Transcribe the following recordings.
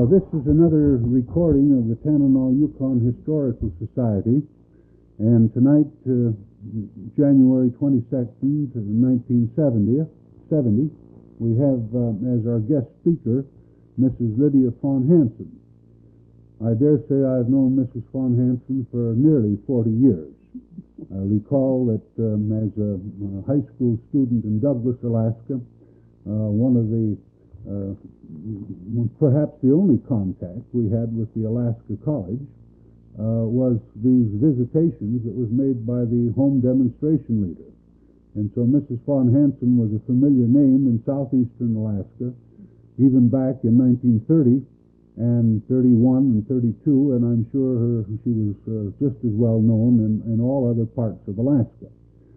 This is another recording of the Tanana Yukon Historical Society, and tonight, January 22nd, 1970, we have as our guest speaker Mrs. Lydia Fawn Hansen. I dare say I've known Mrs. Fawn Hansen for nearly 40 years. I recall that as a high school student in Douglas, Alaska, one of the perhaps the only contact we had with the Alaska College was these visitations that was made by the home demonstration leader. And so Mrs. Fawn Hansen was a familiar name in southeastern Alaska, even back in 1930 and 31 and 32, and I'm sure she was just as well known in all other parts of Alaska.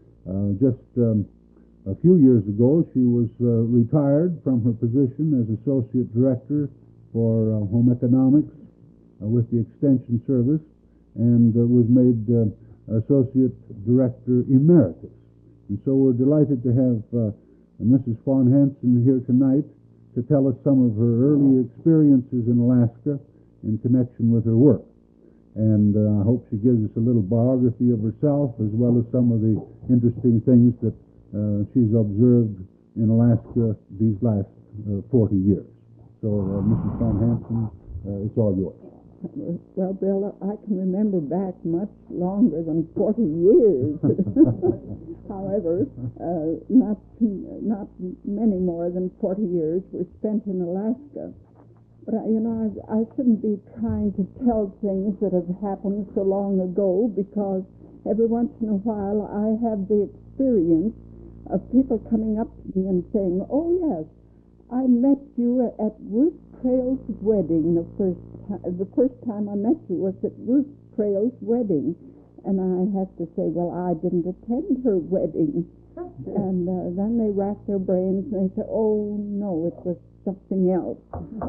A few years ago, she was retired from her position as Associate Director for Home Economics with the Extension Service and was made Associate Director Emeritus. And so we're delighted to have Mrs. Fawn Hansen here tonight to tell us some of her early experiences in Alaska in connection with her work. And I hope she gives us a little biography of herself as well as some of the interesting things that she's observed in Alaska these last 40 years. So, Mrs. Fawn Hansen, it's all yours. Well, Bill, I can remember back much longer than 40 years. However, not many more than 40 years were spent in Alaska. But, I shouldn't be trying to tell things that have happened so long ago, because every once in a while I have the experience of people coming up to me and saying, "Oh, yes, I met you at Ruth Trail's wedding the first time I met you was at Ruth Trail's wedding." And I have to say, well, I didn't attend her wedding. And then they rack their brains and they say, "Oh, no, it was something else."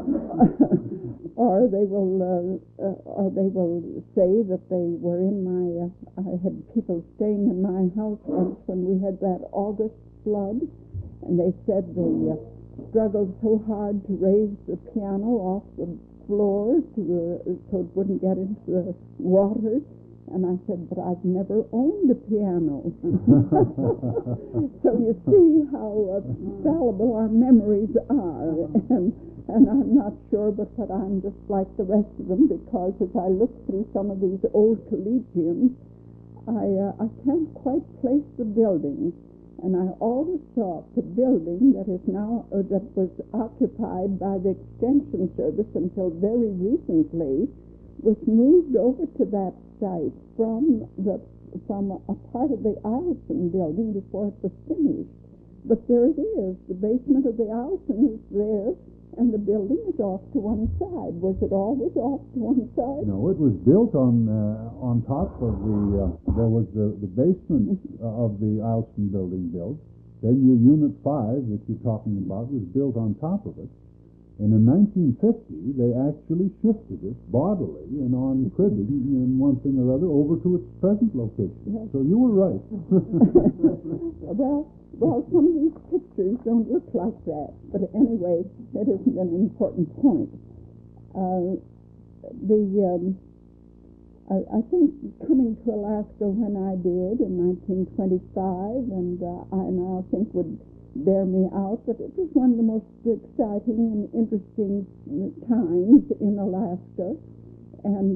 Or they will say that they were in my, I had people staying in my house once when we had that August flood, and they said they struggled so hard to raise the piano off the floor so it wouldn't get into the water. And I said, "But I've never owned a piano." So you see how fallible our memories are. And I'm not sure but that I'm just like the rest of them, because as I look through some of these old collegians, I can't quite place the buildings. And I always thought the building that is now that was occupied by the Extension Service until very recently was moved over to that site from a part of the Eielson building before it was finished. But there it is. The basement of the Eielson is there, and the building is off to one side. Was it always off to one side? No, it was built on top of there was the basement of the Eielson building built. Then your Unit 5 that you're talking about was built on top of it. And in 1950, they actually shifted it bodily and on cribbing and one thing or other over to its present location. Yes. So you were right. Well, some of these pictures don't look like that. But anyway, that isn't an important point. I think coming to Alaska when I did in 1925, and I now think would bear me out, but it was one of the most exciting and interesting times in Alaska, and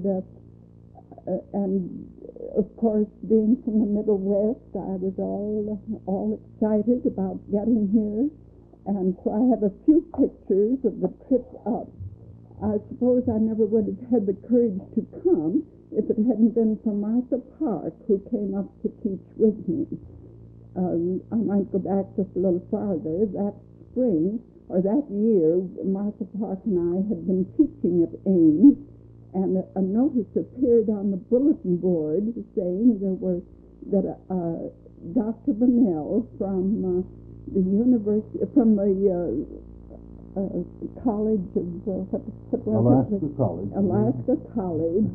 of course, being from the Middle West, I was all excited about getting here, and so I have a few pictures of the trip up. I suppose I never would have had the courage to come if it hadn't been for Martha Park, who came up to teach with me. I might go back just a little farther. That spring, or that year, Martha Park and I had been teaching at Ames, and a notice appeared on the bulletin board saying that Dr. Bunnell from the university, from the College of Alaska College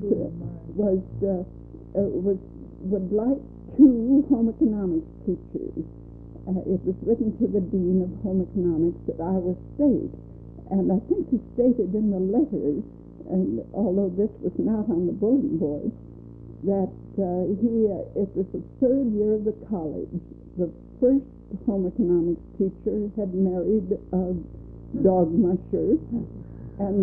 would like 2 home economics teachers. It was written to the Dean of Home Economics at Iowa State, And I think he stated in the letters, and although this was not on the bulletin board, that it was the third year of the college. The first home economics teacher had married a dog musher, and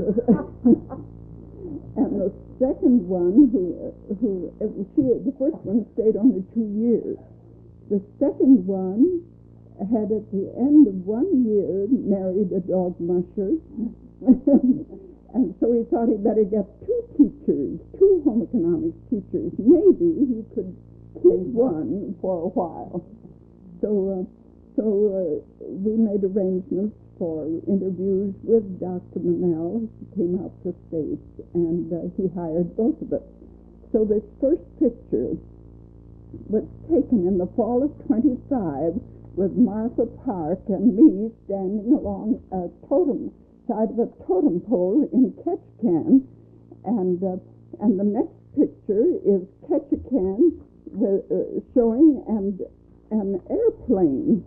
and the second one, the first one stayed only 2 years. The second one had at the end of 1 year married a dog musher. And so he thought he'd better get two home economics teachers. Maybe he could keep one for a while. So we made arrangements for interviews with Dr. Bunnell. He came out to the States, and he hired both of us. So this first picture was taken in the fall of 25 with Martha Park and me standing along a side of a totem pole in Ketchikan, and the next picture is Ketchikan showing an airplane.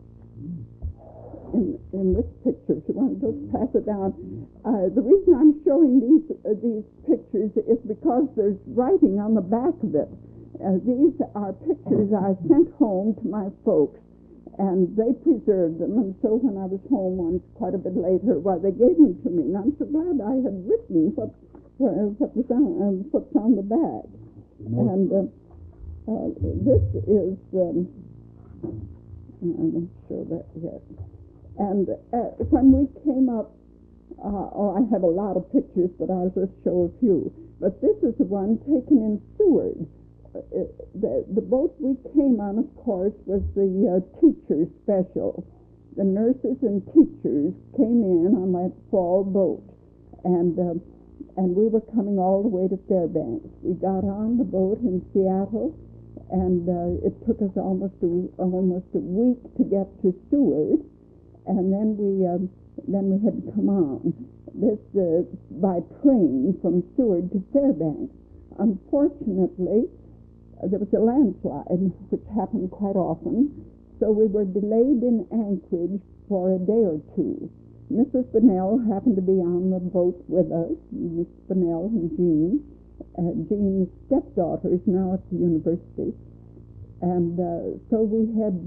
In this picture, if you want to just pass it down. The reason I'm showing these pictures is because there's writing on the back of it. These are pictures I sent home to my folks, and they preserved them. And so when I was home once, quite a bit later, they gave them to me, and I'm so glad I had written what's on the back. And this is I'm not sure that yet. And when we came up, I have a lot of pictures, but I'll just show a few. But this is the one taken in Seward. The boat we came on, of course, was the teacher special. The nurses and teachers came in on that fall boat, and we were coming all the way to Fairbanks. We got on the boat in Seattle, and it took us almost a week to get to Seward, and then we had to come on this by train from Seward to Fairbanks. Unfortunately, there was a landslide, which happened quite often, so we were delayed in Anchorage for a day or two. Mrs. Bunnell happened to be on the boat with us, Miss Bunnell and Jean. Jean's stepdaughter is now at the university. And so we had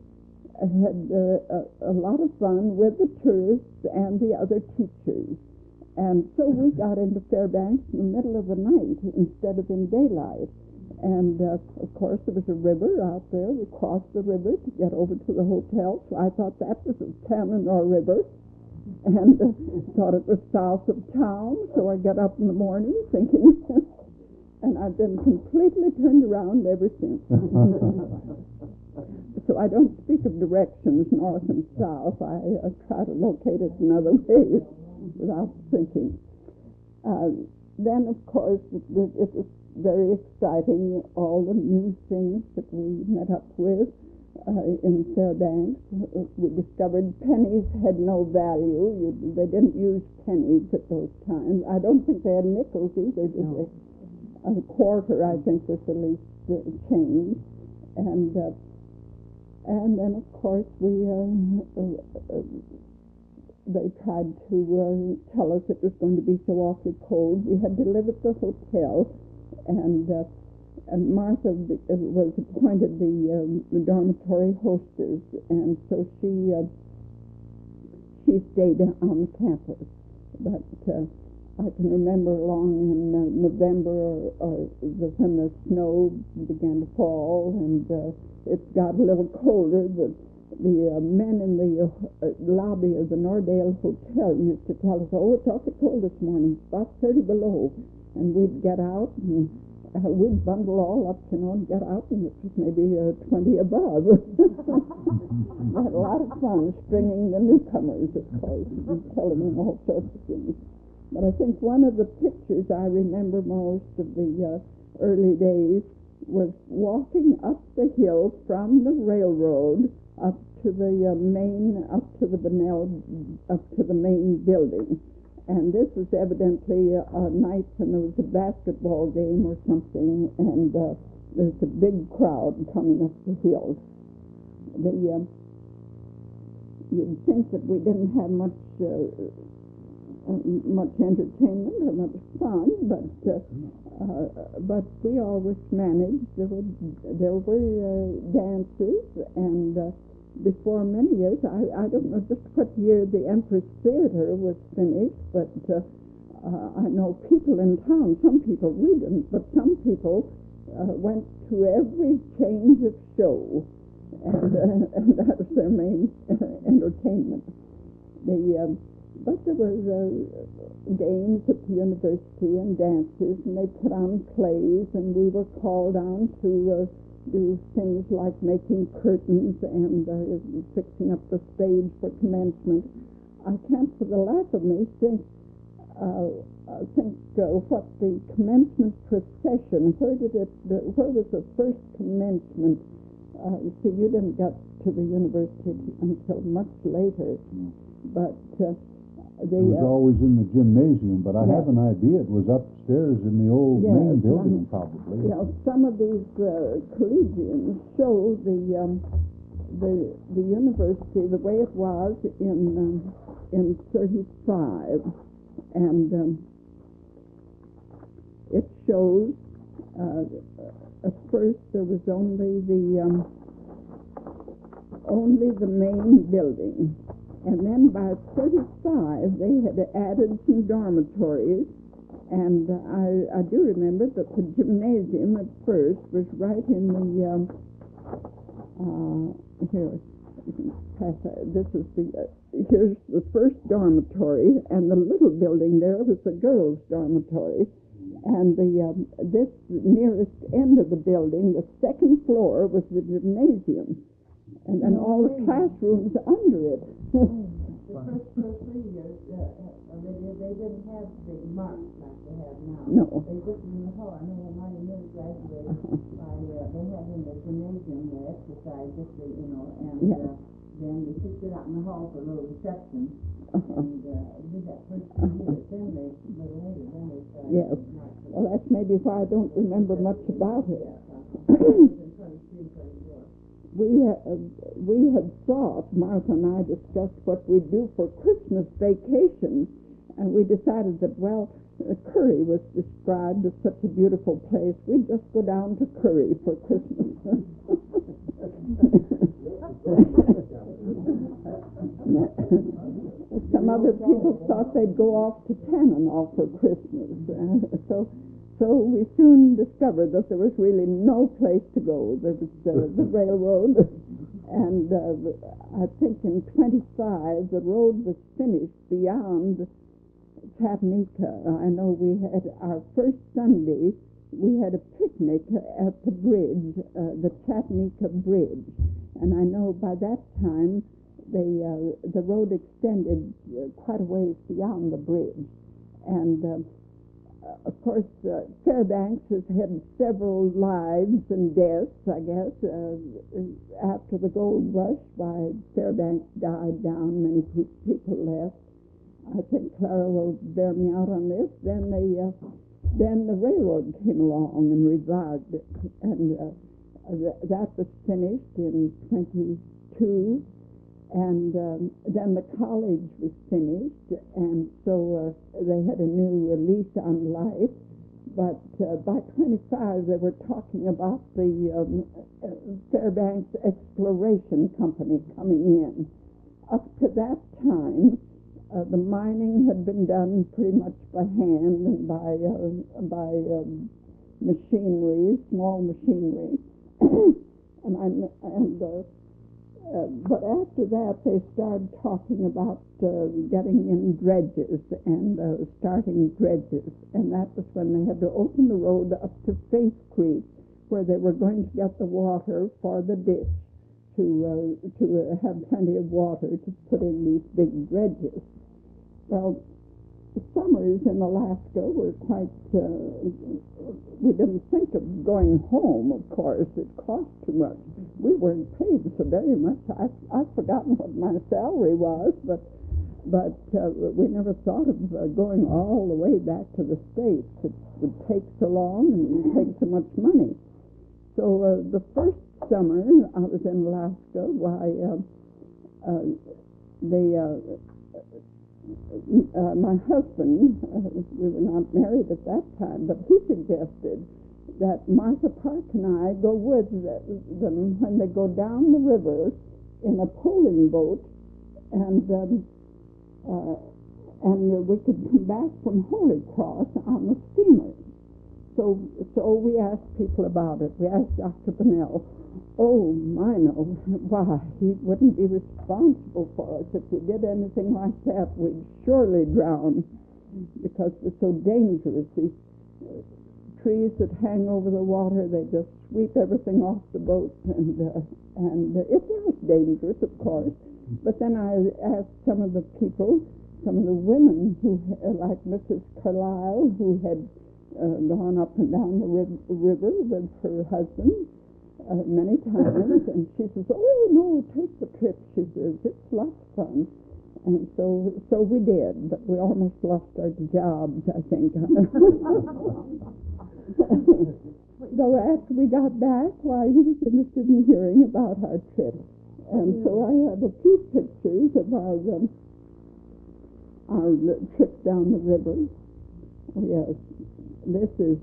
a lot of fun with the tourists and the other teachers. And so we got into Fairbanks in the middle of the night instead of in daylight. And, of course, there was a river out there. We crossed the river to get over to the hotel. So I thought that was the Tananor River, and thought it was south of town. So I got up in the morning thinking, and I've been completely turned around ever since. So I don't speak of directions north and south. I try to locate it in other ways without thinking. Then, of course, it was very exciting, all the new things that we met up with in Fairbanks. We discovered pennies had no value. They didn't use pennies at those times. I don't think they had nickels either, did they? A quarter, I think, was the least change. And then, of course, they tried to tell us it was going to be so awfully cold. We had to live at the hotel, and Martha was appointed the dormitory hostess, and so she stayed on campus. But I can remember along in November when the snow began to fall, and it got a little colder. The men in the lobby of the Nordale Hotel used to tell us, "Oh, it's awfully cold this morning, it's about 30 below." And we'd get out, and we'd bundle all up, and get out, and it was maybe 20 above. We had a lot of fun stringing the newcomers, of course, and telling them all sorts of things. But I think one of the pictures I remember most of the early days was walking up the hill from the railroad up to the main building. And this was evidently a night when there was a basketball game or something, and there's a big crowd coming up the hill. You'd think that we didn't have much much entertainment or much fun, but we always managed. There were dances, and before many years, I don't know just what year the Empress Theater was finished, but I know people in town, some people, we didn't, but some people went to every change of show, and that was their main entertainment. But there were games at the university and dances, and they put on plays, and we were called on to do things like making curtains and fixing up the stage for commencement. I can't for the life of me think what the commencement procession, where was the first commencement? You see, you didn't get to the university until much later, but it was always in the gymnasium, but I have an idea it was upstairs in the old main building, probably. Some of these collegians show the university the way it was in 35, and it shows at first there was only the main building. And then by 35, they had added some dormitories, and I do remember that the gymnasium at first was right in the, here's the first dormitory, and the little building there was the girls' dormitory, and this nearest end of the building, the second floor, was the gymnasium. And then all the classrooms under it. The first 3 years, they didn't have the marks like they have now. No. They just in the hall. I know when Marty Mills graduated, they had in the gymnasium the exercise, and then they kicked it out in the hall for a little reception. And did that first 3 years. Then they started. Yes. Well, that's maybe why I don't remember much about it. We had thought, Martha and I discussed what we'd do for Christmas vacation, and we decided that, Curry was described as such a beautiful place. We'd just go down to Curry for Christmas. Some other people thought they'd go off to Tanana for Christmas. So we soon discovered that there was really no place to go. There was the railroad, and I think in 25 the road was finished beyond Chattanooga. I know we had our first Sunday, we had a picnic at the bridge, the Chattanooga Bridge, and I know by that time the road extended quite a ways beyond the bridge, and of course, Fairbanks has had several lives and deaths, I guess. After the gold rush, why Fairbanks died down, many people left. I think Clara will bear me out on this. Then the railroad came along and revived it, and that was finished in 22. And then the college was finished, and so they had a new lease on life. But by 25, they were talking about the Fairbanks Exploration Company coming in. Up to that time, the mining had been done pretty much by hand and by machinery, small machinery, but after that, they started talking about getting in dredges and starting dredges, and that was when they had to open the road up to Faith Creek, where they were going to get the water for the ditch to have plenty of water to put in these big dredges. Well, the summers in Alaska were quite, we didn't think of going home, of course. It cost too much. We weren't paid so very much. I've forgotten what my salary was, but we never thought of going all the way back to the States. It would take so long and it would take so much money. So the first summer I was in my husband, we were not married at that time, but he suggested that Martha Park and I go with them when they go down the river in a poling boat, and we could come back from Holy Cross on the steamer. So we asked people about it. We asked Dr. Bunnell. Oh, my, no. Why, he wouldn't be responsible for us. If we did anything like that, we'd surely drown, because we're so dangerous. These trees that hang over the water, they just sweep everything off the boat, and it was dangerous, of course. But then I asked some of the people, some of the women who, like Mrs. Carlyle, who had gone up and down the river with her husband many times, and she says, "Oh no, take the trip." She says, "It's lots of fun." And so we did, but we almost lost our jobs, I think. Though after we got back, why, he was interested in hearing about our trip. And so I have a few pictures of our trip down the river. Oh, yes. This is,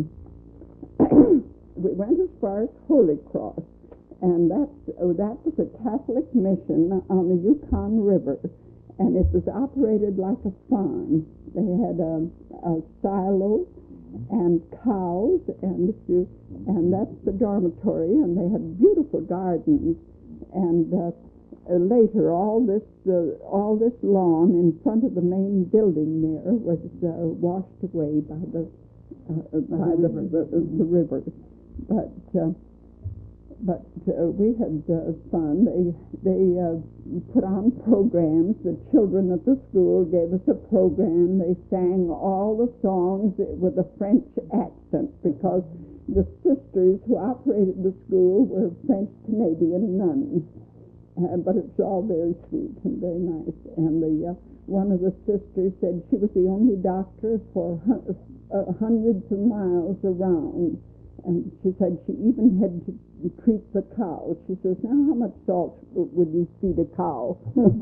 we went as far as Holy Cross, and that was a Catholic mission on the Yukon River, and it was operated like a farm. They had a silo and cows, and that's the dormitory, and they had beautiful gardens. And later, all this lawn in front of the main building there was washed away by the river. But we had fun. They put on programs. The children at the school gave us a program. They sang all the songs with a French accent, because the sisters who operated the school were French-Canadian nuns. But it's all very sweet and very nice. And one of the sisters said she was the only doctor for hundreds of miles around. And she said she even had to treat the cows. She says, "Now, how much salt would you feed a cow?"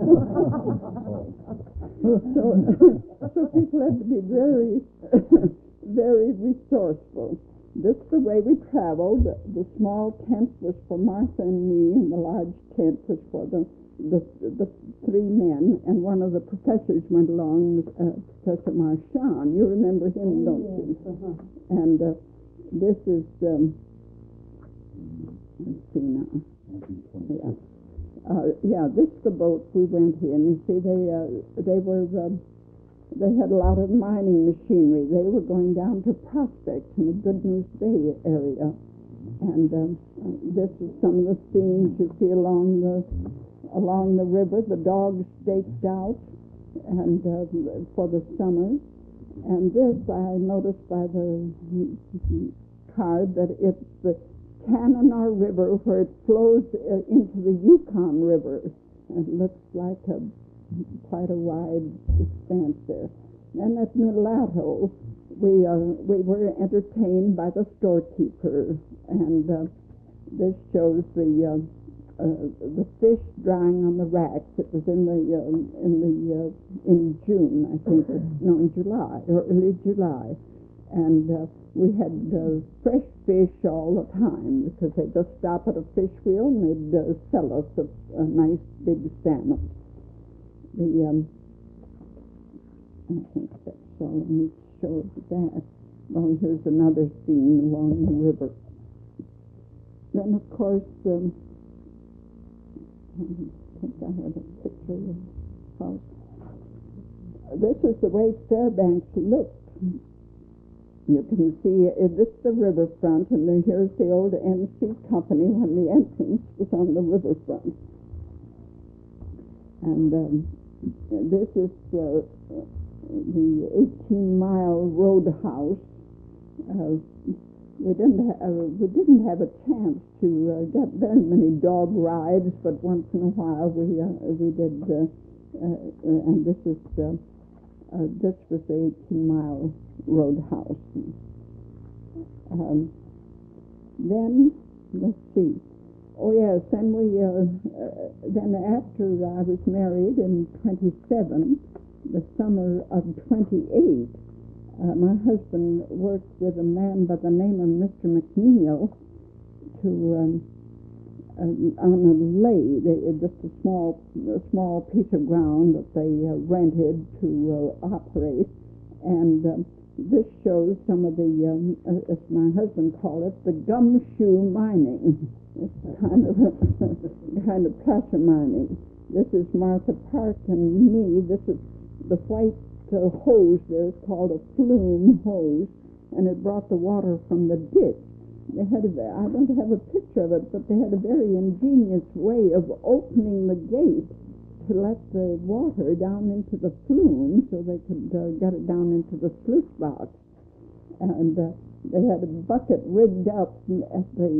So people had to be very, very resourceful. This is the way we traveled. The small tent was for Martha and me, and the large tent was for the three men. And one of the professors went along, Professor Marchand. You remember him, don't you? Uh-huh. And this is, let's see now. This is the boat we went in. You see, they had a lot of mining machinery. They were going down to Prospect in the Good News Bay area. And this is some of the scenes you see along the river. The dogs staked out and for the summer. And this, I noticed by the card, that it's the Tanana River, where it flows into the Yukon River. It looks like quite a wide expanse there. And at Nulato, we were entertained by the storekeeper, and this shows the fish drying on the racks. It was in June, I think. No, in July, or early July, and we had fresh fish all the time, because they just stop at a fish wheel and they'd sell us a nice big salmon. I think that's all. Let me show that. Well, here's another scene along the river. Then, of course, I think I have a picture of the house. This is the way Fairbanks looked. You can see this is the riverfront, and then here's the old NC Company when the entrance was on the riverfront. And this is the 18-mile roadhouse. We didn't have a chance to get very many dog rides, but once in a while we did. And this was the 18-mile roadhouse. Then let's see. Oh yes, then after I was married in 1927, the summer of 28, my husband worked with a man by the name of Mr. McNeil to on a lay, just a small piece of ground that they rented to operate, and this shows some of the, as my husband called it, the gumshoe mining. It's kind of placer mining. This is Martha Park and me. This is the white hose there is called a flume hose, and it brought the water from the ditch. They had I don't have a picture of it, but they had a very ingenious way of opening the gate to let the water down into the flume so they could get it down into the sluice box. And they had a bucket rigged up at the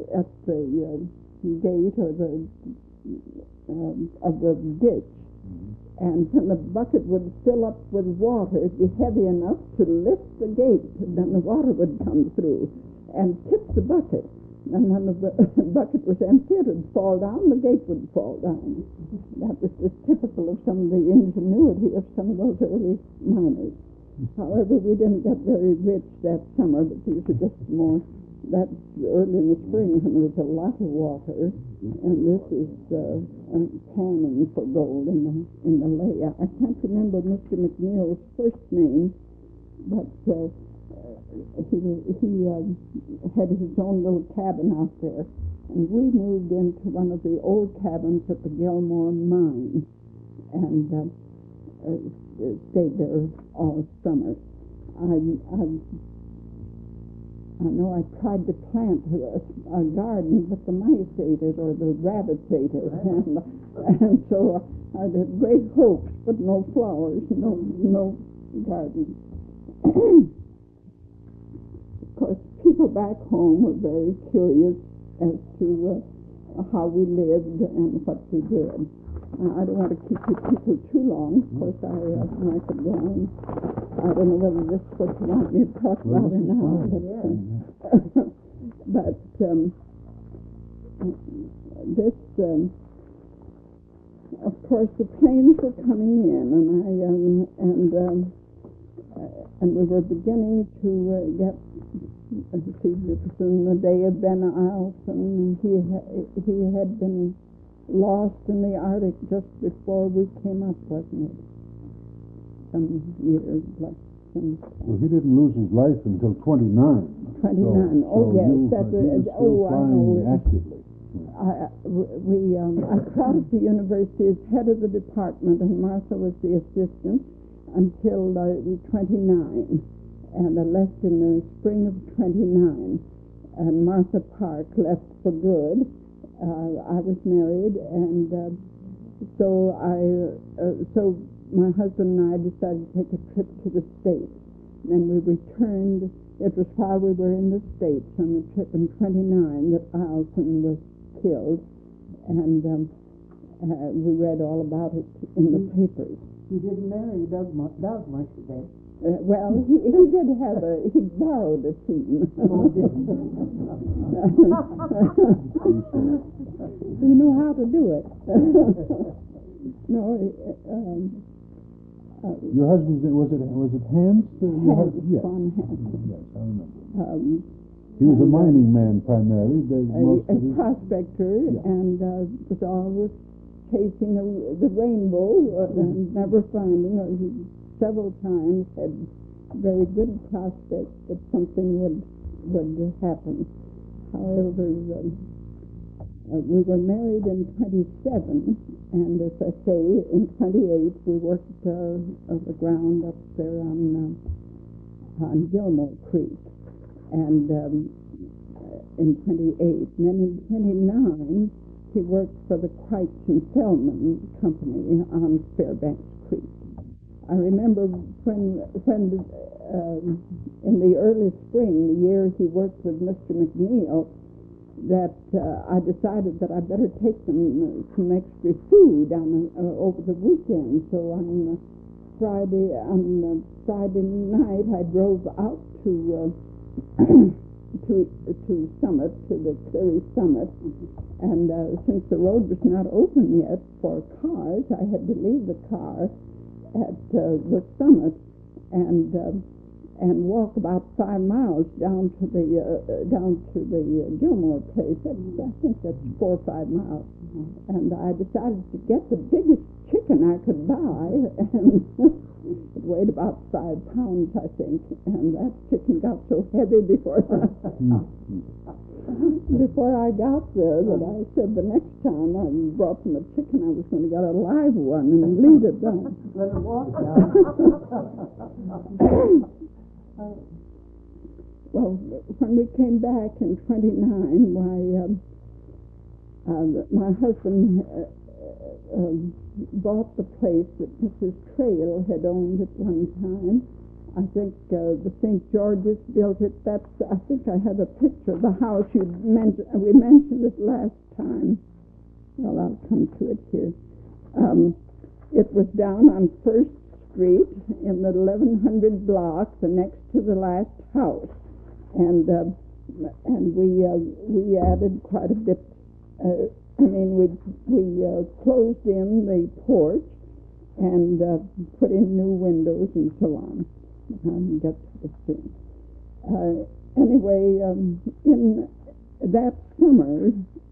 gate or the of the ditch. And when the bucket would fill up with water, it'd be heavy enough to lift the gate, and then the water would come through and tip the bucket. And when the bucket was empty, it would fall down, the gate would fall down. That was just typical of some of the ingenuity of some of those early miners. However, we didn't get very rich that summer, but these are just more, that's early in the spring when there was a lot of water. And this is panning for gold in the lay. I can't remember Mr. McNeil's first name, but he had his own little cabin out there, and we moved into one of the old cabins at the Gilmore mine, and stayed there all summer. I know I tried to plant a garden, but the mice ate it, or the rabbits ate it, and so I had great hopes, but no flowers, no garden. Of course, people back home were very curious as to how we lived and what we did. I don't want to keep you people too long. Of course, I could go on. I don't know whether this is what you want me to talk about or not. But this, of course, the planes were coming in, and we were beginning to get. See, this was in the day of Ben Eielson. He had been lost in the Arctic just before we came up, wasn't it? Some years, like some. Well, he didn't lose his life until 29. 29. Oh, yes, that was. Oh, I know. Actively. I taught at the university as head of the department, and Martha was the assistant until 29. And I left in the spring of 29, and Martha Park left for good. I was married, and so my husband and I decided to take a trip to the States. And we returned. It was while we were in the States on the trip in 29 that Eielson was killed, and we read all about it in the papers. You didn't marry Doug much today. Well, he did have he borrowed a team. You know how to do it. No, your husband's name, was it Hans? Hans, Yes. Von Hans. Yes, I remember. He was a mining man primarily. A prospector, yeah. And was always chasing the rainbow and never finding it. He several times had very good prospects that something would happen. However, we were married in 27, and as I say, in 28 we worked the ground up there on Gilmore Creek, and in 28. And then in 29 he worked for the Kreitz and Fellman Company on Fairbanks Creek. I remember when in the early spring, the year he worked with Mr. McNeil, that I decided that I better take some extra food over the weekend. So on Friday night, I drove out to Summit, to the Cleary Summit, and since the road was not open yet for cars, I had to leave the car the summit and walk about 5 miles down to the Gilmore place. I think that's 4 or 5 miles. And I decided to get the biggest chicken I could buy, and it weighed about 5 pounds, I think. And that chicken got so heavy before I got there that I said the next time I brought them a chicken, I was going to get a live one and lead it down. Let it walk down. Well, when we came back in '29, my husband bought the place that Mrs. Trail had owned at one time. I think the St. George's built it. I think I have a picture of the house we mentioned it last time. Well, I'll come to it here. It was down on First Street in the 1100 block, the next to the last house, and we added quite a bit. We closed in the porch and put in new windows and so on. I'll get to this soon. Anyway, in that summer,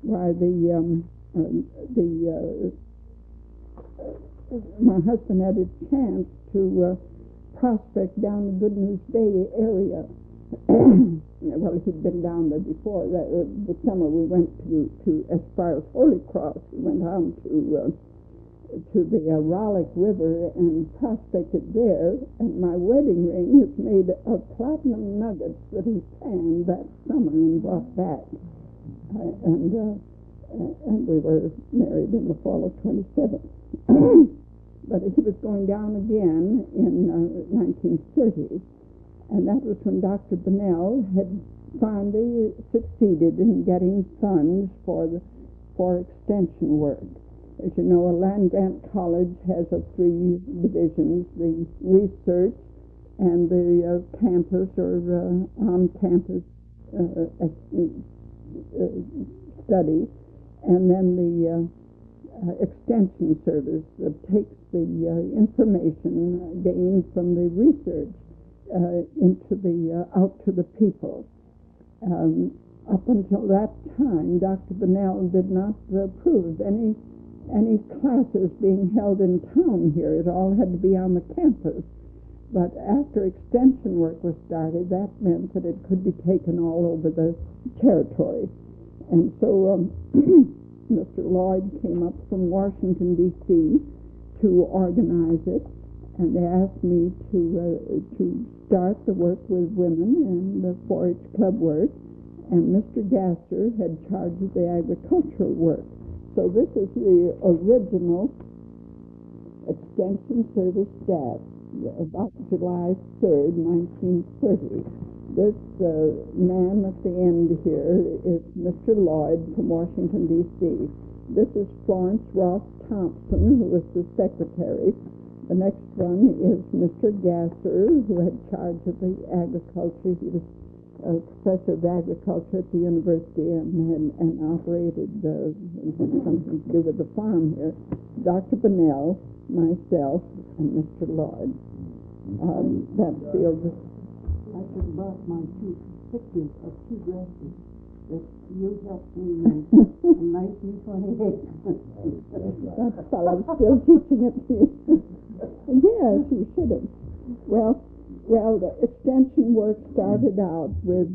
my husband had a chance to prospect down the Good News Bay area. Well, he'd been down there before. The summer we went to as far as Holy Cross. We went on to the Raleigh River and prospected there. And my wedding ring is made of platinum nuggets that he panned that summer and brought back. And we were married in the fall of '27. But he was going down again in 1930. And that was when Dr. Bunnell had finally succeeded in getting funds for extension work. As you know, a land-grant college has 3 divisions: the research and the campus or on-campus study, and then the extension service that takes the information gained from the research out to the people. Up until that time, Dr. Bunnell did not approve any classes being held in town here. It all had to be on the campus. But after extension work was started, that meant that it could be taken all over the territory. And so Mr. Lloyd came up from Washington, D.C. to organize it. And they asked me to start the work with women and the 4-H club work, and Mr. Gasser had charge of the agricultural work. So this is the original Extension Service staff, about July 3rd, 1930. This man at the end here is Mr. Lloyd from Washington, D.C. This is Florence Ross Thompson, who was the secretary. The next one is Mr. Gasser, who had charge of the agriculture. He was a professor of agriculture at the university and operated something to do with the farm here. Dr. Bunnell, myself, and Mr. Lloyd. That's the oldest. I should have brought my 2 pictures of 2 dresses that you helped me in 1928. That's while I'm still teaching it to you. Yes, you should have. Well, the extension work started out with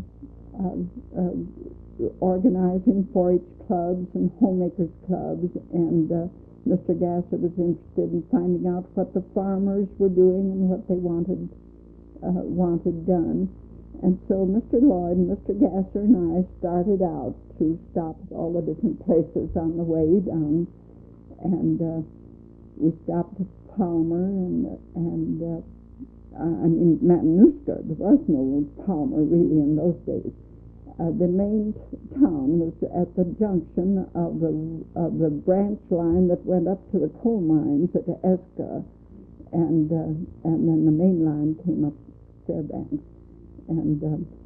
organizing 4-H clubs and homemakers clubs, and Mr. Gasser was interested in finding out what the farmers were doing and what they wanted done. And so Mr. Lloyd and Mr. Gasser and I started out to stop at all the different places on the way down, and we stopped at Palmer and Matanuska. There was no Palmer really in those days. The main town was at the junction of the branch line that went up to the coal mines at Eska, and then the main line came up Fairbanks. And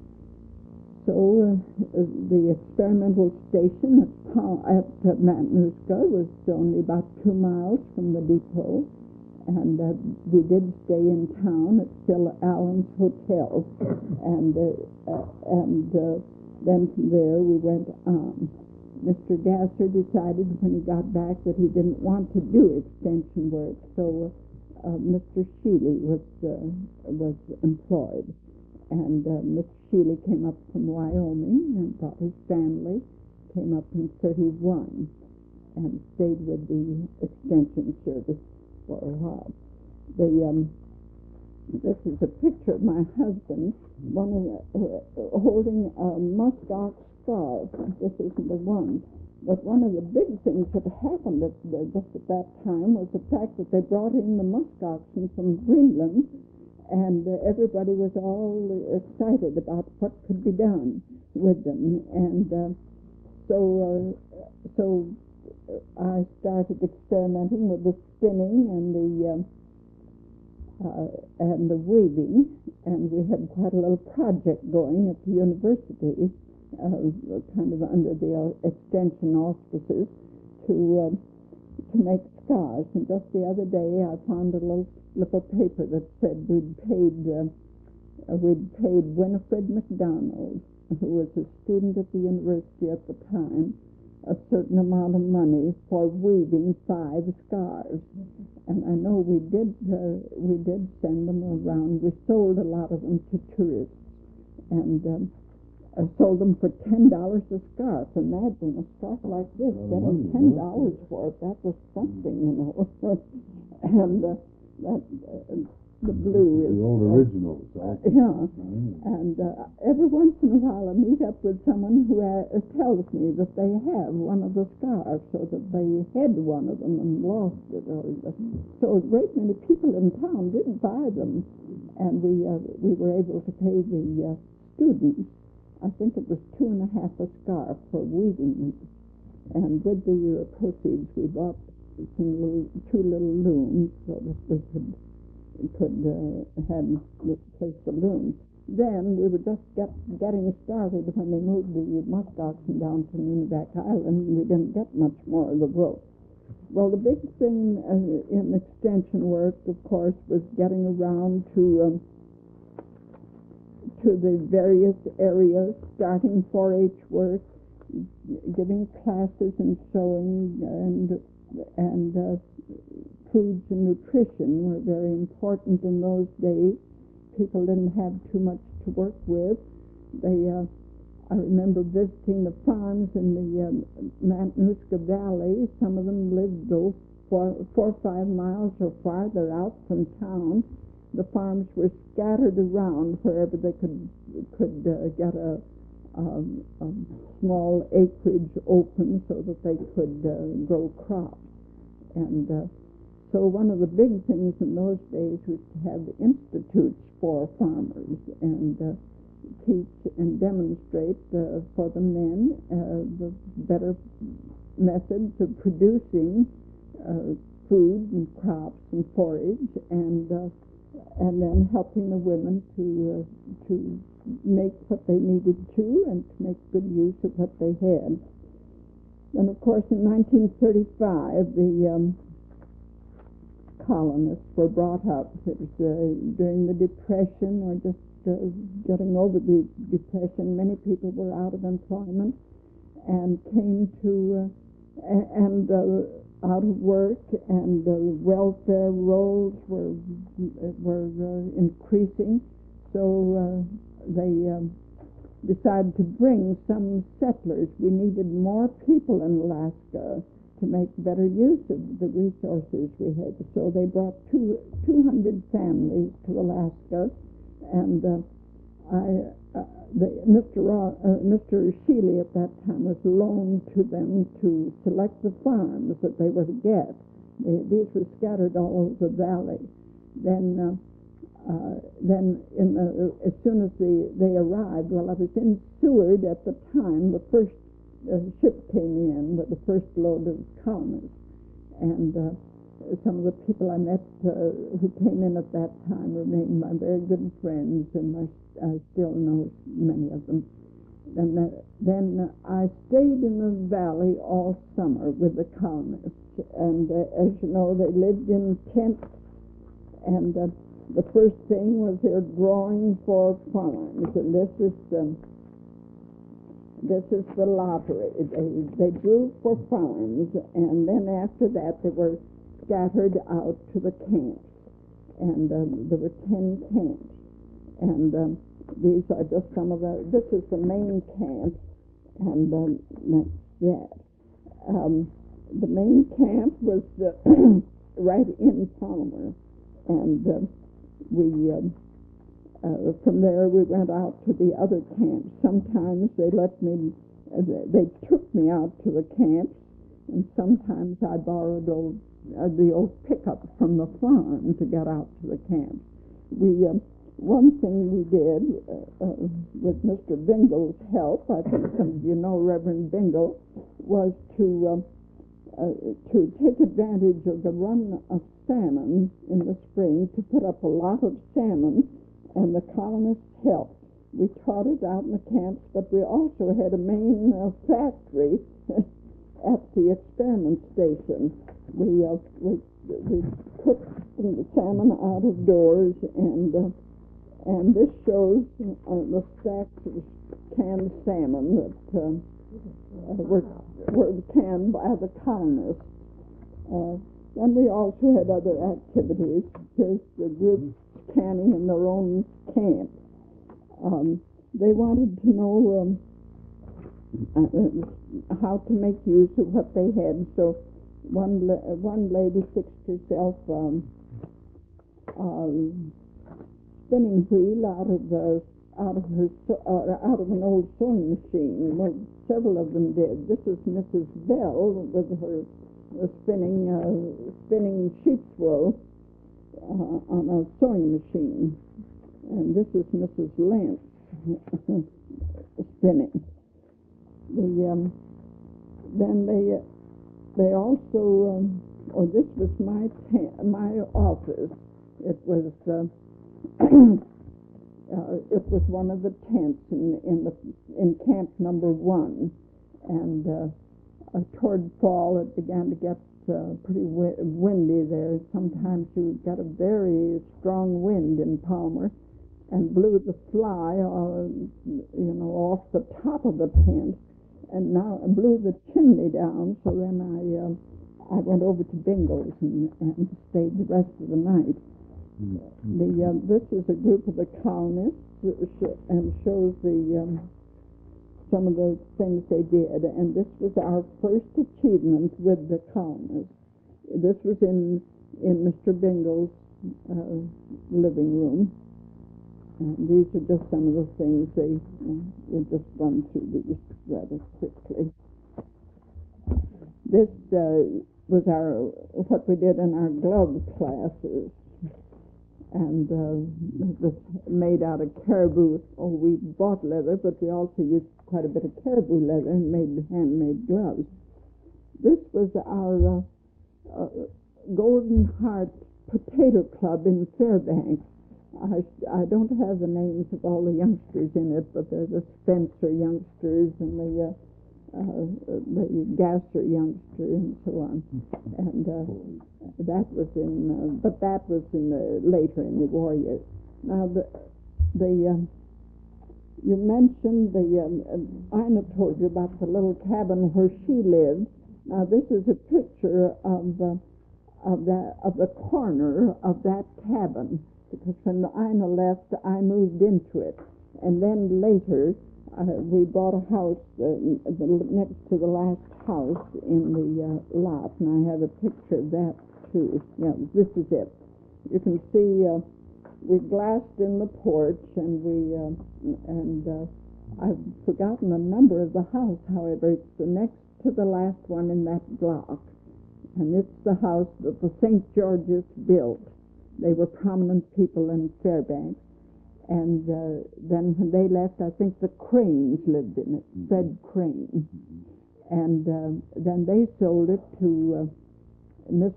so the experimental station at Matanuska was only about 2 miles from the depot, And we did stay in town at still Allen's Hotel, and then from there we went on. Mr. Gasser decided when he got back that he didn't want to do extension work, so Mr. Shealy was employed. And Mr. Shealy came up from Wyoming and brought his family, came up in 31, and stayed with the extension service for a while. This is a picture of my husband, holding a muskox scarf. This isn't the one. But one of the big things that happened just at that time was the fact that they brought in the muskoxen from Greenland, and everybody was all excited about what could be done with them. And so I started experimenting with the spinning and the weaving, and we had quite a little project going at the university, kind of under the extension auspices, to make scarves. And just the other day I found a little slip of paper that said we'd paid Winifred McDonald, who was a student at the university at the time, a certain amount of money for weaving 5 scarves. And I know we did send them around. We sold a lot of them to tourists, and I sold them for $10 a scarf. Imagine a scarf like this, getting $10 for it. That was something, you know. And the blue is the old originals. yeah. And every once in a while I meet up with someone who tells me that they have one of the scarves, so that they had one of them and lost it. So a great many people in town did buy them, and we were able to pay the students, I think it was $2.50 a scarf for weaving. And with the proceeds we bought 2 little looms so that we could have place the looms. Then we were just getting started when they moved the muskoxen down to Nunivak Island, and we didn't get much more of the rope. Well, the big thing in extension work, of course, was getting around to the various areas, starting 4-H work, giving classes in sewing and foods and nutrition were very important in those days. People didn't have too much to work with. I remember visiting the farms in the Matanuska Valley. Some of them lived 4 or 5 miles or farther out from town. The farms were scattered around wherever they could get a small acreage open so that they could grow crops. And so one of the big things in those days was to have institutes for farmers and teach and demonstrate for the men the better methods of producing food and crops and forage, and then helping the women to make what they needed to and to make good use of what they had. And of course, in 1935, the colonists were brought up. It was during the Depression, or just getting over the Depression. Many people were out of employment and came to out of work, and welfare rolls were increasing. So they decided to bring some settlers. We needed more people in Alaska to make better use of the resources we had. So they brought 200 families to Alaska, and Mr. Shealy at that time was loaned to them to select the farms that they were to get. These were scattered all over the valley. Then as soon as they arrived, well, I was in Seward at the time. The first ship came in with the first load of colonists, and some of the people I met who came in at that time remain my very good friends, and I still know many of them. And then I stayed in the valley all summer with the colonists, and as you know, they lived in tents And the first thing was their drawing for farms, and this is the lottery. They drew for farms, and then after that they were scattered out to the camps, and there were 10 camps, and these are just some of the. This is the main camp, and that's that. The main camp was right in Palmer, and from there we went out to the other camps. Sometimes they took me out to the camps, and sometimes I borrowed the old pickup from the farm to get out to the camps. One thing we did with Mr. Bingle's help, I think some of you know Reverend Bingle, was to take advantage of the run of salmon in the spring to put up a lot of salmon, and the colonists helped. We taught it out in the camps, but we also had a main factory at the experiment station. We cooked the salmon out of doors, and this shows the stacks of canned salmon that were canned by the colonists. Then we also had other activities. Here's the group canning in their own camp. They wanted to know how to make use of what they had. So one lady fixed herself spinning wheel out of an old sewing machine. Well, several of them did. This is Mrs. Bell with her spinning sheep's wool on a sewing machine, and this is Mrs. Lance spinning. Then they also, this was my office. It was it was one of the tents in camp number 1, and toward fall it began to get pretty windy there. Sometimes you got a very strong wind in Palmer, and blew the fly, off the top of the tent, and now blew the chimney down. So then I went over to Bingle's and stayed the rest of the night. This is a group of the colonists, and shows some of the things they did. And this was our first achievement with the colonists. This was in Mr. Bingle's living room. And these are just some of the things we'll just run through these rather quickly. This was what we did in our glove classes. And it was made out of caribou. We bought leather, but we also used quite a bit of caribou leather and made handmade gloves. This was our Golden Heart Potato Club in Fairbanks. I don't have the names of all the youngsters in it, but there's the Spencer youngsters and the Gasser youngster and so on. And that was later in the war years. Now you mentioned Ina told you about the little cabin where she lived. Now this is a picture of the corner of that cabin, because when Ina left, I moved into it, and then later we bought a house next to the last house in the lot, and I have a picture of that too. Yeah, this is it. You can see we glassed in the porch, and I've forgotten the number of the house. However, it's the next to the last one in that block, and it's the house that the St. George's built. They were prominent people in Fairbanks. And then when they left, I think the Cranes lived in it, Fred Crane. And then they sold it to Miss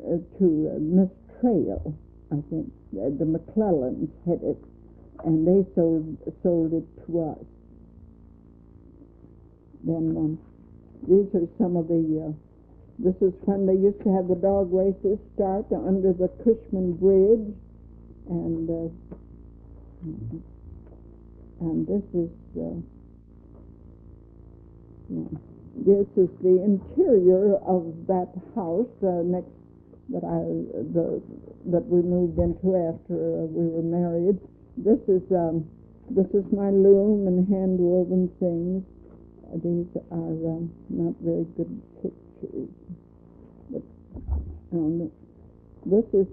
Trail, I think. The McClellans had it, and they sold it to us. Then these are some of the This is when they used to have the dog races start under the Cushman Bridge, and this is this is the interior of that house next that we moved into after we were married. This is my loom and hand woven things. These are not very good pictures, but this is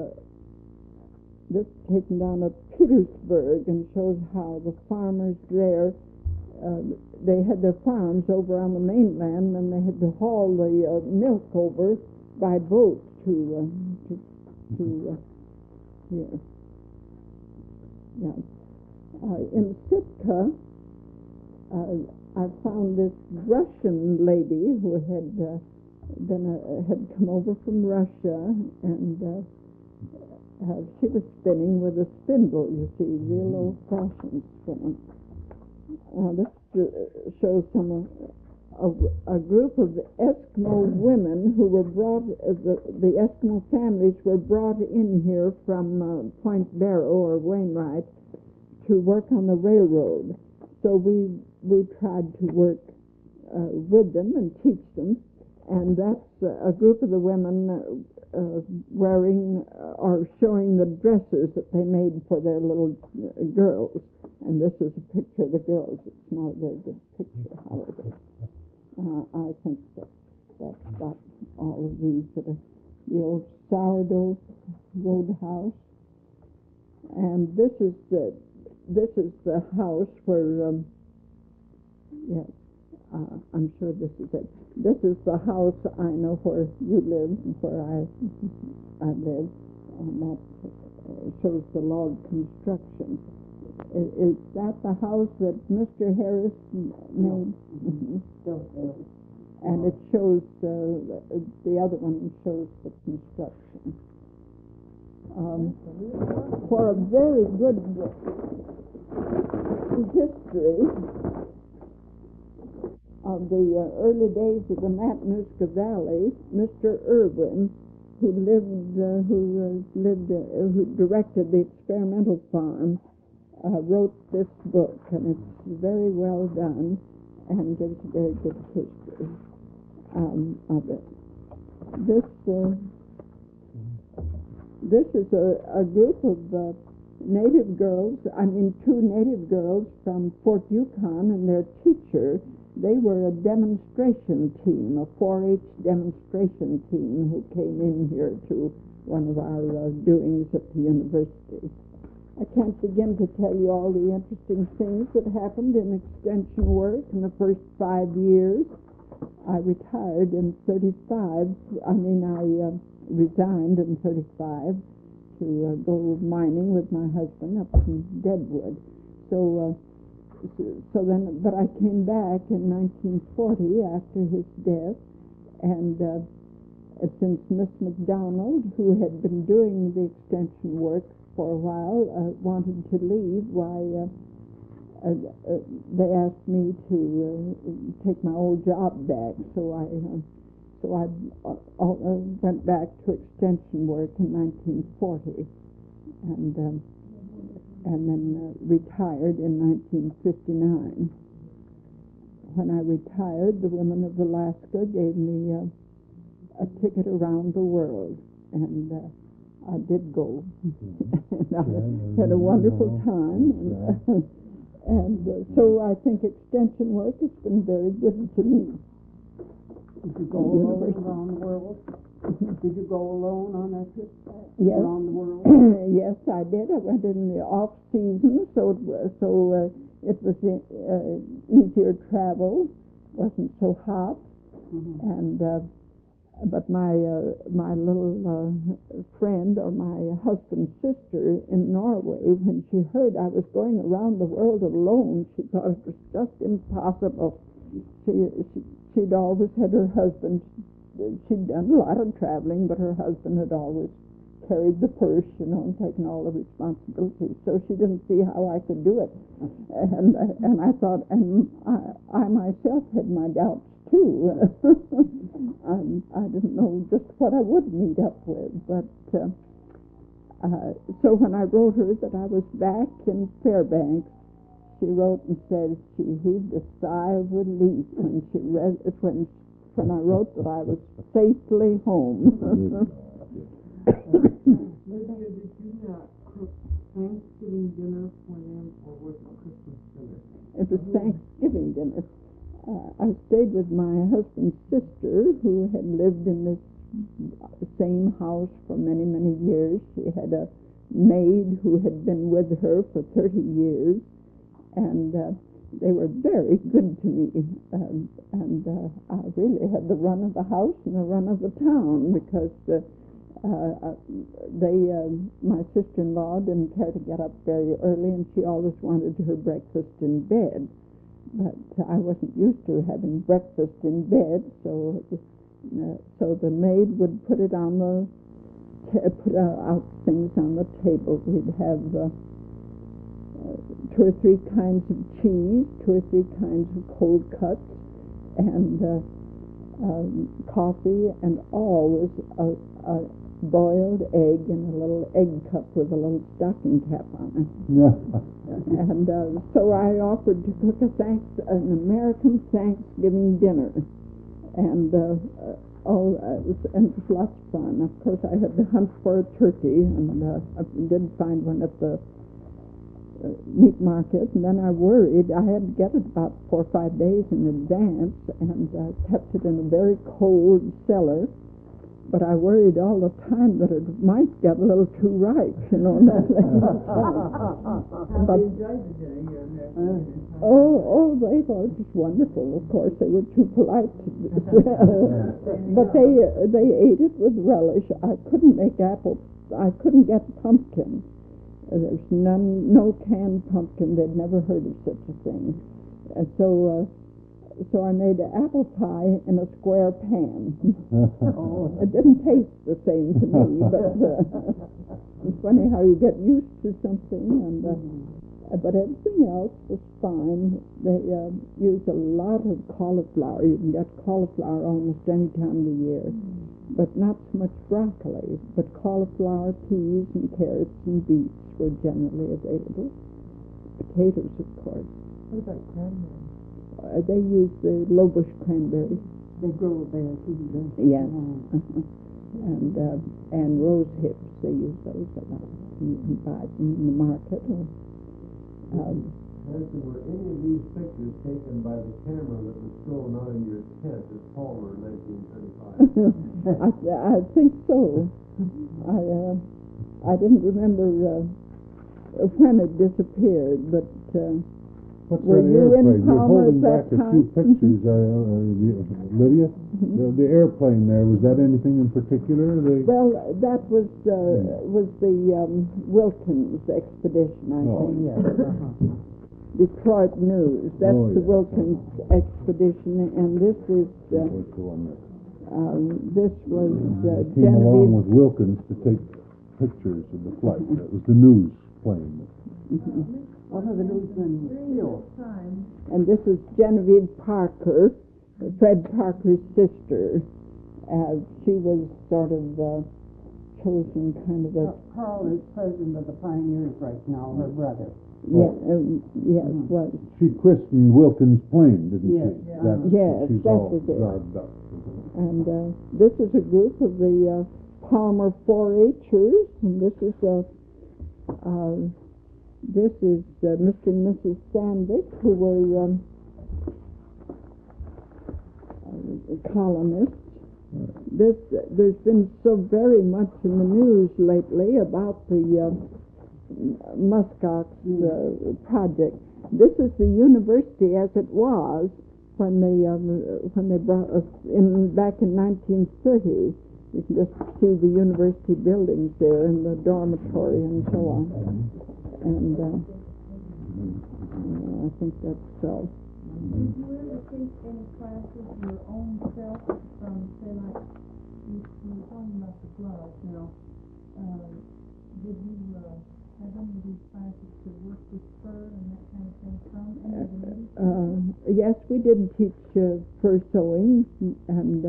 taken down at Petersburg and shows how the farmers there, they had their farms over on the mainland, and they had to haul the milk over by boat to here. Yeah. In Sitka, I found this Russian lady who had come over from Russia, and she was spinning with a spindle, you see, real old-fashioned spinning. This shows a group of Eskimo women who were brought, the Eskimo families were brought in here from Point Barrow or Wainwright to work on the railroad. So we tried to work with them and teach them, and that's a group of the women wearing or showing the dresses that they made for their little girls. And this is a picture of the girls. It's not a very good picture, however. I think that's got all of these that are the old sourdough roadhouse. And this is the house where yes, I'm sure this is it. This is the house I know where you live and where I live, and that shows the log construction. Is that the house that Mr. Harris made? Mm-hmm. And it shows the other one shows the construction. For a very good history of the early days of the Matanuska Valley, Mr. Irwin, who directed the experimental farm, wrote this book, and it's very well done and gives a very good history of it. This is a group of native girls, two native girls from Fort Yukon and their teacher. They were a demonstration team, a 4-H demonstration team who came in here to one of our doings at the university. I can't begin to tell you all the interesting things that happened in extension work in the first 5 years. I retired in 35. I resigned in 35 to go mining with my husband up in Deadwood. But I came back in 1940 after his death, and since Miss McDonald, who had been doing the extension work for a while, wanted to leave, they asked me to take my old job back. So I went back to extension work in 1940, and then retired in 1959. When I retired, the women of Alaska gave me a ticket around the world, and I did go. And I had a wonderful time, and so I think extension work has been very good to me. Did you go alone around the world? Did you go alone on that trip yes. around the world? Yes, I did. I went in the off season, so it was easier travel. Wasn't so hot, and but my little friend, or my husband's sister in Norway, when she heard I was going around the world alone, she thought it was just impossible. She'd always had her husband. She'd done a lot of traveling, but her husband had always carried the purse, and taken all the responsibilities. So she didn't see how I could do it. And I thought, and I myself had my doubts too. I didn't know just what I would meet up with, but so when I wrote her that I was back in Fairbanks, she wrote and said she heaved a sigh of relief when she read when I wrote that I was safely home. Lydia, did you not cook Thanksgiving dinner for them, or was it Christmas dinner? It was Thanksgiving dinner. I stayed with my husband's sister, who had lived in this same house for many, many years. She had a maid who had been with her for 30 years, and they were very good to me. And I really had the run of the house and the run of the town, because my sister-in-law didn't care to get up very early, and she always wanted her breakfast in bed. But I wasn't used to having breakfast in bed, so the maid would put it on put out things on the table. We'd have 2 or 3 kinds of cheese, 2 or 3 kinds of cold cuts, and coffee, and always a boiled egg in a little egg cup with a little stocking cap on it. And so I offered to cook an American Thanksgiving dinner, and it was lots of fun. Of course, I had to hunt for a turkey, and I did find one at the meat market, and then I worried. I had to get it about 4 or 5 days in advance, and kept it in a very cold cellar. But I worried all the time that it might get a little too ripe, you know. But they were just wonderful. Of course, they were too polite, but they ate it with relish. I couldn't make I couldn't get pumpkin. There's no canned pumpkin. They'd never heard of such a thing. So I made an apple pie in a square pan. It didn't taste the same to me, but it's funny how you get used to something. And but everything else was fine. They use a lot of cauliflower. You can get cauliflower almost any time of the year, but not so much broccoli. But cauliflower, peas, and carrots and beets were generally available. Potatoes, of course. What about cranberries? They use the low-bush cranberries. They grow there too, don't they? Yes. And rose hips. They use those a lot. You can buy them in the market. Nancy, were any of these pictures taken by the camera that was thrown out of your tent at Palmer in 1935? I think so. I didn't remember when it disappeared, but. What's were that you airplane? in You're Palmer holding at back that a few time? pictures, Lydia. The airplane there, was that anything in particular? Well, that was the Wilkins expedition, I think. Yes. Detroit News. That's the Wilkins expedition, and this is this was came along Genevieve. with Wilkins to take pictures of the flight. That was the news plane. One of the newsmen killed. And this is Genevieve Parker, Fred Parker's sister. She was sort of chosen kind of a... Carl is president of the Pioneers right now, her brother. Yes, was. She christened Wilkins' plane, didn't Yes. she? Yes, she's that all was it. garbed up. And this is a group of the Palmer 4-H'ers, and this is Mr. and Mrs. Sandvik, who were colonists. There's been so very much in the news lately about the muskox project. This is the university as it was when they brought us in back in 1930. You can just see the university buildings there and the dormitory and so on. And I think that's so. Did you ever take any classes your own self from, say, like, you were talking about the gloves, now, did you Have any of these classes to work with fur and that kind of thing from any of the natives? Yes, we did teach fur sewing, and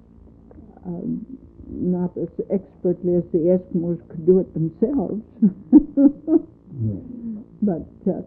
not as expertly as the Eskimos could do it themselves. But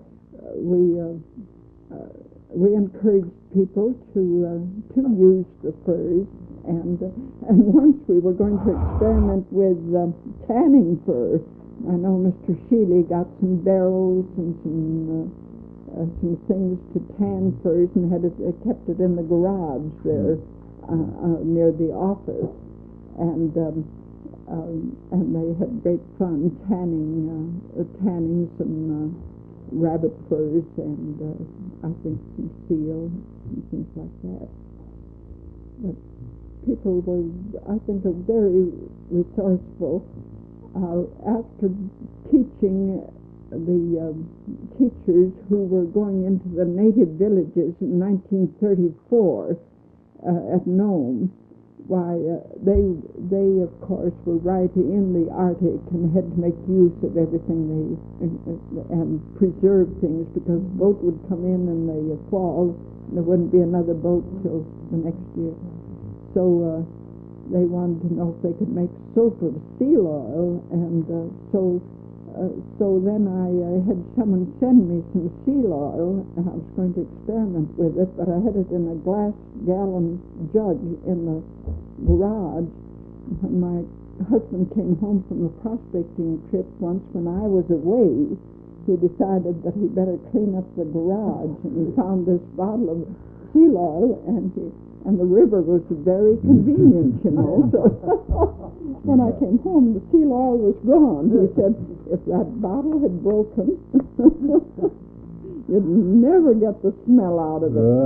we encouraged people to use the furs, and once we were going to experiment with tanning fur. I know Mr. Shealy got some barrels and some things to tan furs, and had kept it in the garage there near the office, and they had great fun tanning some rabbit furs and I think some seal and things like that. But people were, I think, very resourceful. After teaching the teachers who were going into the native villages in 1934 at Nome, why, they of course were right in the Arctic and had to make use of everything and preserve things, because the boat would come in the fall and there wouldn't be another boat till the next year. So they wanted to know if they could make soap of seal oil, and so then I had someone send me some seal oil, and I was going to experiment with it, but I had it in a glass-gallon jug in the garage. When my husband came home from the prospecting trip once when I was away, he decided that he better clean up the garage, and he found this bottle of seal oil, and the river was very convenient, you know. So when I came home, the seal oil was gone. He said, if that bottle had broken, you'd never get the smell out of it.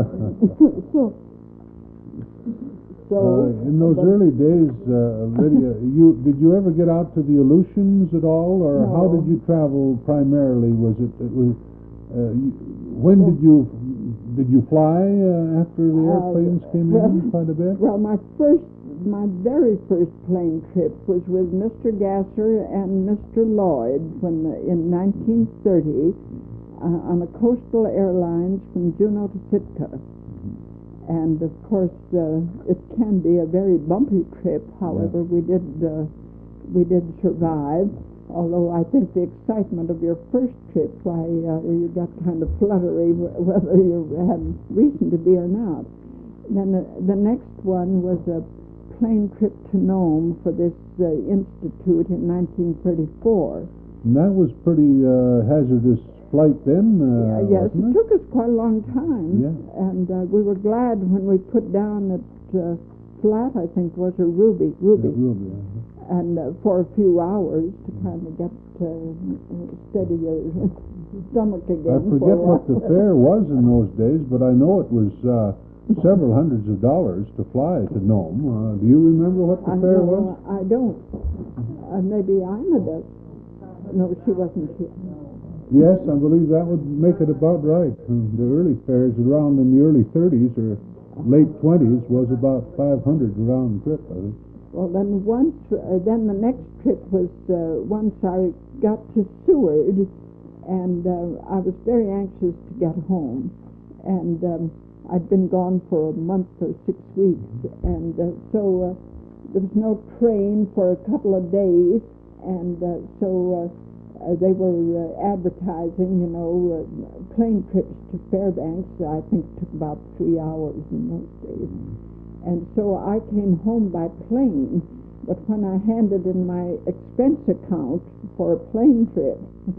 In those early days, Lydia, did you ever get out to the Aleutians at all, or No. how did you travel primarily? When did you fly after the airplanes came in quite a bit? Well, my very first plane trip was with Mr. Gasser and Mr. Lloyd in 1930 on a Coastal Airlines from Juneau to Sitka. And of course, it can be a very bumpy trip. However, we did survive. Although I think the excitement of your first trip, why you got kind of fluttery whether you had reason to be or not. Then the next one was a plane trip to Nome for this institute in 1934. And that was pretty hazardous flight then, yes, wasn't it took us quite a long time. Yeah. And we were glad when we put down at Flat, I think was a Ruby. And for a few hours to kind of get steady your stomach again. I forget what the fare was in those days, but I know it was several hundreds of dollars to fly to Nome. Do you remember what the fare was? I don't. Maybe Ina does. No, she wasn't here. Yes, I believe that would make it about right. The early fares around in the early 30s or late 20s was about 500 round trip, I think. Well, then the next trip was once I got to Seward, and I was very anxious to get home, and I'd been gone for a month or 6 weeks, and so there was no train for a couple of days, and so they were advertising, plane trips to Fairbanks. I think took about 3 hours in those days. And so I came home by plane, but when I handed in my expense account for a plane trip,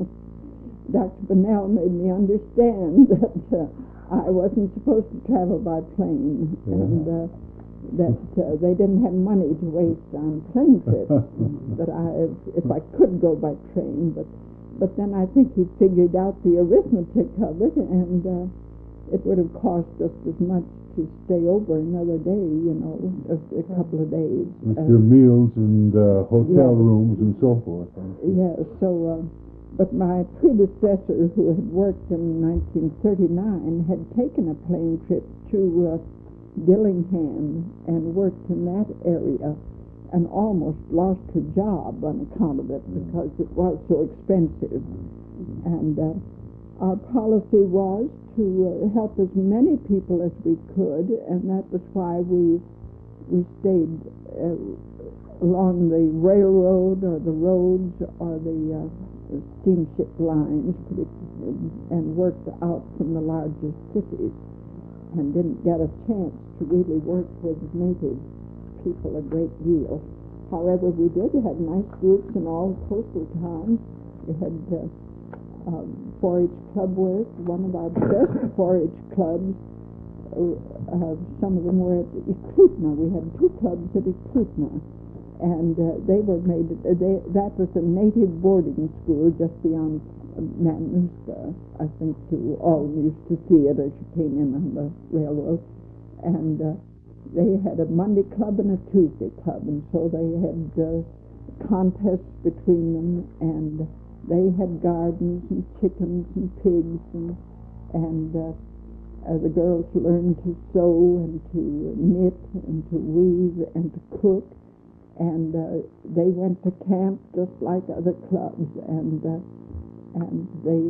Dr. Bunnell made me understand that I wasn't supposed to travel by plane, and that they didn't have money to waste on plane trips, that if I could go by train, but then I think he figured out the arithmetic of it, and it would have cost just as much to stay over another day, a couple of days. With your meals and hotel rooms and so forth. Yes, so, but my predecessor, who had worked in 1939, had taken a plane trip to Dillingham and worked in that area. and almost lost her job on account of it because it was so expensive. And our policy was to help as many people as we could, and that was why we stayed along the railroad or the roads or the steamship lines and worked out from the larger cities, and didn't get a chance to really work with native people a great deal. However, we did have nice groups in all coastal towns. We had 4-H club work. One of our best 4-H clubs, some of them were at Eklutna. We had 2 clubs at Eklutna, and they were made. That was a native boarding school just beyond Matanuska. I think you all used to see it as you came in on the railroad. And they had a Monday club and a Tuesday club, and so they had contests between them, and they had gardens and chickens and pigs, and the girls learned to sew and to knit and to weave and to cook, and they went to camp just like other clubs, and they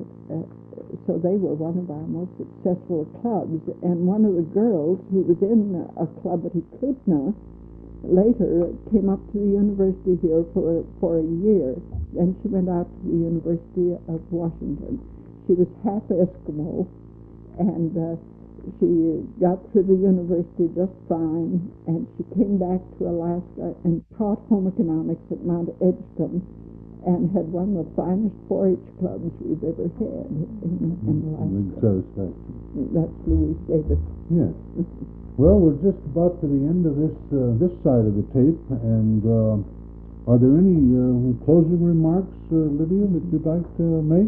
so they were one of our most successful clubs. And one of the girls who was in a club at Eklutna later came up to the university here for a year. Then she went out to the University of Washington. She was half Eskimo, and she got through the university just fine, and she came back to Alaska and taught home economics at Mount Edgecombe, and had one of the finest 4-H clubs we've ever had in Alaska. That's Louise Davis. Yes. Well, we're just about to the end of this side of the tape, and are there any closing remarks, Lydia, that you'd like to make?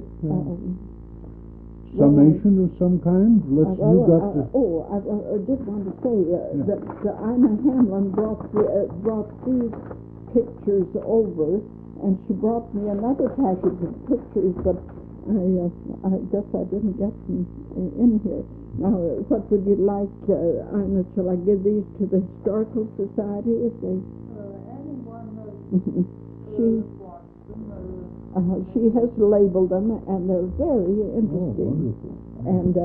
Summation of some kind? I did want to say that Ina Hamlin brought these pictures over, and she brought me another package of pictures, but I guess I didn't get them in here. Now, what would you like, Ina? Shall I give these to the Historical Society if they... She has labeled them, and they're very interesting. Oh, and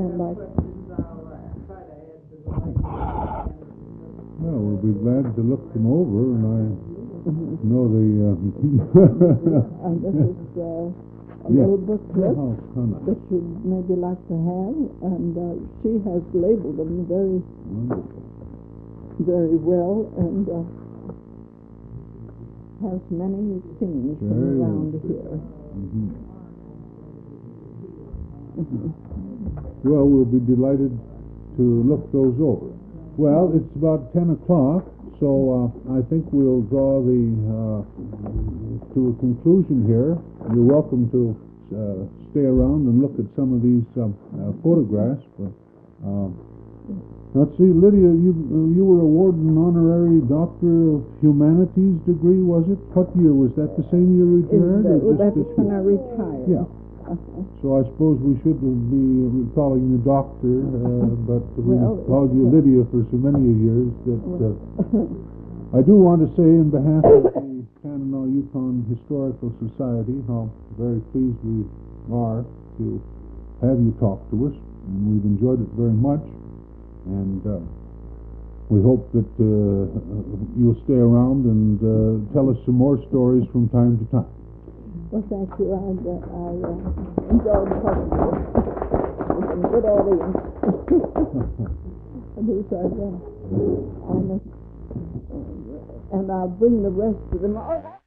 well, we'll be glad to look them over, and I know the... and this is a little booklet that you'd maybe like to have, and she has labeled them very, very well, and has many scenes from around here. Well, we'll be delighted to look those over. Well, it's about 10 o'clock, so I think we'll draw to a conclusion here. You're welcome to stay around and look at some of these photographs. But, let's see, Lydia, you were awarded an honorary Doctor of Humanities degree, was it? What year was that? The same year you retired? That was when I retired. Yeah. So I suppose we should be calling you Doctor, but we've called you Lydia for so many years that I do want to say in behalf of the Tanana Yukon Historical Society how very pleased we are to have you talk to us, and we've enjoyed it very much, and we hope that you'll stay around and tell us some more stories from time to time. Well, thank you. I enjoyed talking to you. It's a good audience. These are and I'll bring the rest of them.